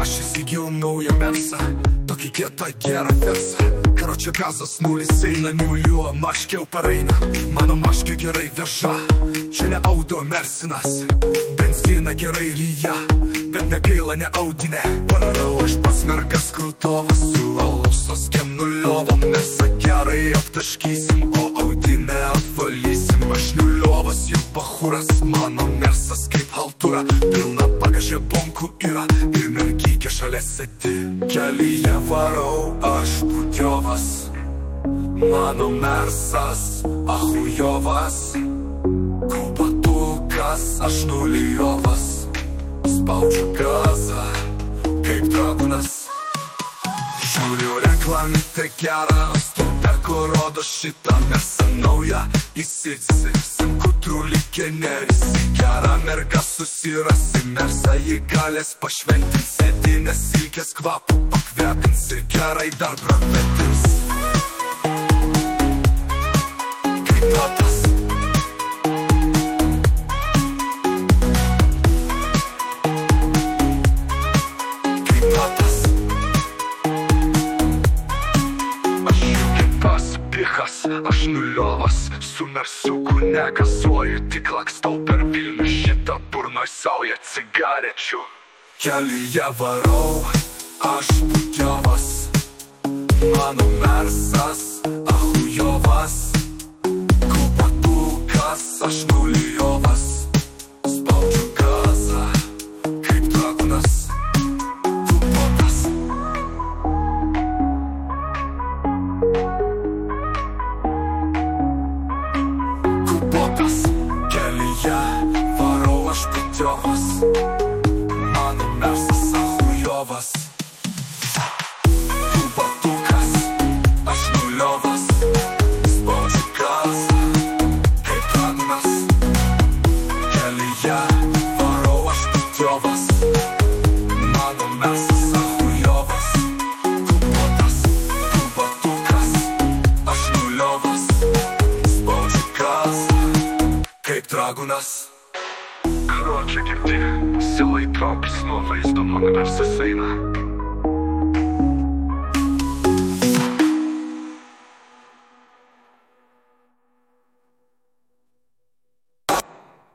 Aš įsigijau naują Mersą, tokį kietą gerą versą. Karočią gazas nulis eina, nuliuo maškiau pareina. Mano maškė gerai veža, čia ne auto Mersinas. Benziną gerai ryja, bet negaila ne audinė. Pararau aš pats mergas krūtovas, su alusos kem nuliovom. Mersą gerai aptaškysim, o audinę apvalysim. Aš nuliovas jau bachūras, mano Mersas kaip haltūra. Pilna bagažė bonkų yra ir mergykė šalia sėdi. Kelyje varau aš putiovas, mano Mersas ahujovas. Kupatukas aš nulijovas, spaudžiu gazą kaip dragūnas. Žiūriu reklamitę gerą, stulpeko rodo šitą Mersą naują. Įsitsim kutrulį generis, gerą mergą susirasi. Mersą jį galės pašventins, sėdinės silkės kvapų pakvepins ir gerai dar pravėtins. Kaip notas, kaip notas. Aš kaip pasipichas, aš nuliovas, su Mersuku negazuoju, tik lakstau per Vilnių, šitą burnoj sauja cigarečių. Kelyje varau aš putiovas, mano Mersas ahujovas. Kupatukas aš nulijovas, spaudžiu gazą kaip dragūnas. Kupotas, kupotas. Kelyje varau aš putiovas, mano Mersas ahujovas. Kupatukas aš nuliovas, spaudžiu gazą kaip dragūnas. Kelyje varau aš putiovas, mano Mersas ahujovas. Kupotas, kupatukas aš nuliovas, spaudžiu gazą kaip dragūnas. Karočią girdi, silai traukis nuo vaizdo, mano Mersas eina.